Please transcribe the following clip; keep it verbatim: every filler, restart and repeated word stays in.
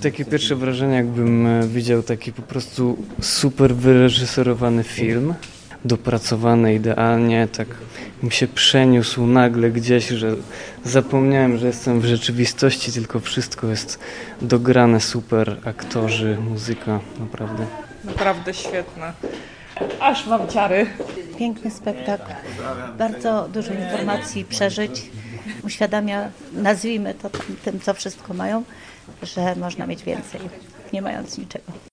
takie pierwsze wrażenie, jakbym e, widział taki po prostu super wyreżyserowany film, dopracowany idealnie, tak mi się przeniósł nagle gdzieś, że zapomniałem, że jestem w rzeczywistości, tylko wszystko jest dograne super, aktorzy, muzyka, naprawdę. Naprawdę świetne. Aż mam ciary. Piękny spektakl, bardzo dużo informacji, przeżyć, uświadamia, nazwijmy to tym, co wszystko mają, że można mieć więcej, nie mając niczego.